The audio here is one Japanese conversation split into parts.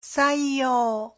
採用。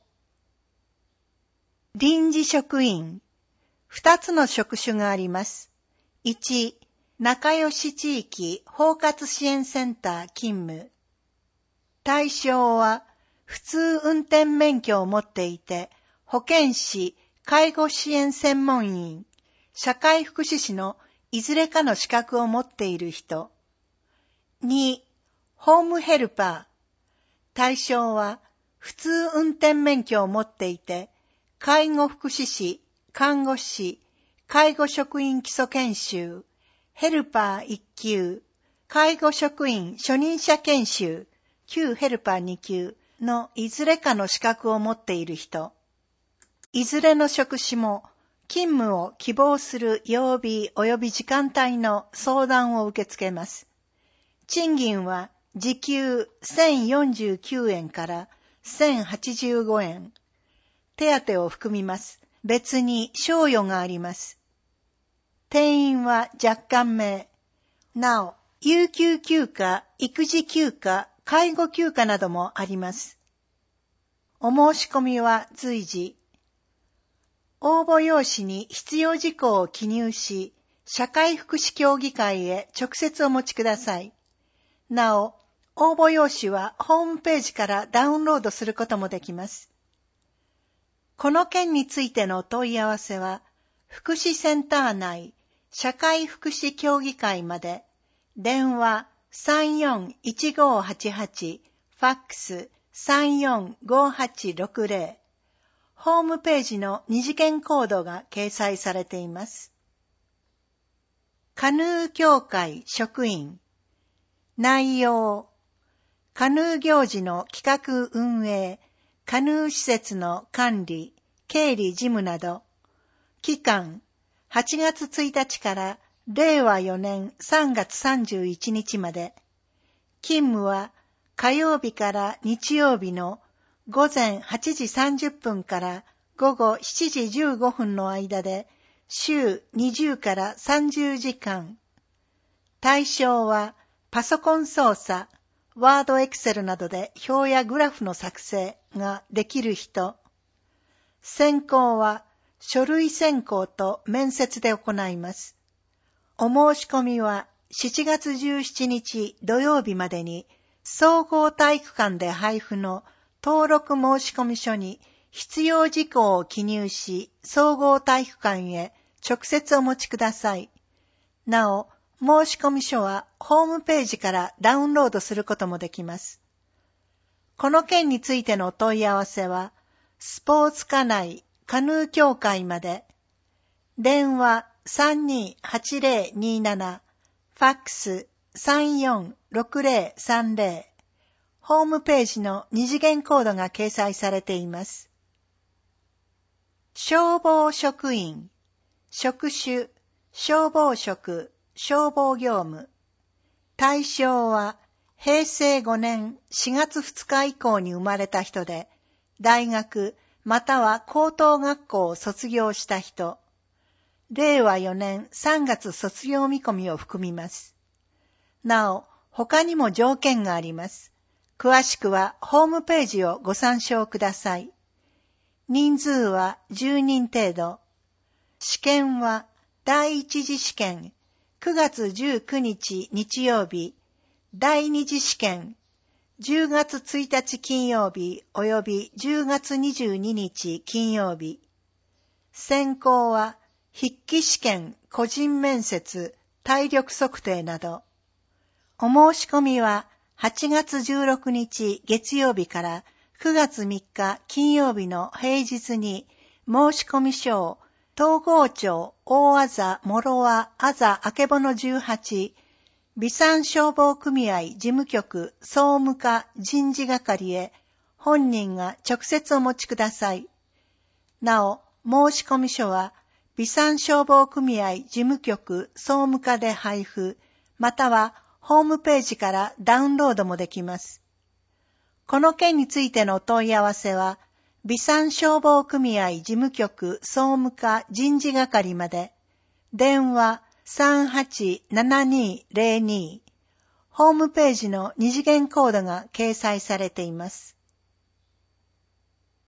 臨時職員。2つの職種があります。1、仲良し地域包括支援センター勤務。対象は、普通運転免許を持っていて、保健師、介護支援専門員、社会福祉士のいずれかの資格を持っている人。2、ホームヘルパー。対象は、普通運転免許を持っていて、介護福祉士、看護師、介護職員基礎研修、ヘルパー1級、介護職員初任者研修、旧ヘルパー2級のいずれかの資格を持っている人。いずれの職種も勤務を希望する曜日及び時間帯の相談を受け付けます。賃金は時給1049円から1085円。手当を含みます。別に賞与があります。定員は若干名。なお、有給休暇、育児休暇、介護休暇などもあります。お申し込みは随時。応募用紙に必要事項を記入し、社会福祉協議会へ直接お持ちください。なお、応募用紙はホームページからダウンロードすることもできます。この件についての問い合わせは、福祉センター内社会福祉協議会まで、電話341588、ファックス345860、ホームページの二次元コードが掲載されています。カヌー協会職員。内容。カヌー行事の企画運営、カヌー施設の管理、経理事務など。期間、8月1日から令和4年3月31日まで。勤務は火曜日から日曜日の午前8時30分から午後7時15分の間で週20から30時間。対象はパソコン操作、ワードエクセルなどで表やグラフの作成ができる人。選考は書類選考と面接で行います。お申し込みは7月17日土曜日までに総合体育館で配布の登録申込書に必要事項を記入し、総合体育館へ直接お持ちください。なお、申込書はホームページからダウンロードすることもできます。この件についての問い合わせは、スポーツ課内カヌー協会まで。電話328027、ファックス346030、ホームページの二次元コードが掲載されています。消防職員。職種、消防職、消防業務。対象は、平成5年4月2日以降に生まれた人で、大学または高等学校を卒業した人。令和4年3月卒業見込みを含みます。なお、他にも条件があります。詳しくはホームページをご参照ください。人数は10人程度。試験は第一次試験9月19日日曜日、第二次試験10月1日金曜日及び10月22日金曜日。選考は筆記試験、個人面接、体力測定など。お申し込みは8月16日月曜日から9月3日金曜日の平日に申し込み書を東郷町大字諸和あざあけぼの18備産消防組合事務局総務課人事係へ本人が直接お持ちください。なお、申し込み書は備産消防組合事務局総務課で配布、またはホームページからダウンロードもできます。この件についての問い合わせは、備産消防組合事務局総務課人事係まで、電話387202、ホームページの二次元コードが掲載されています。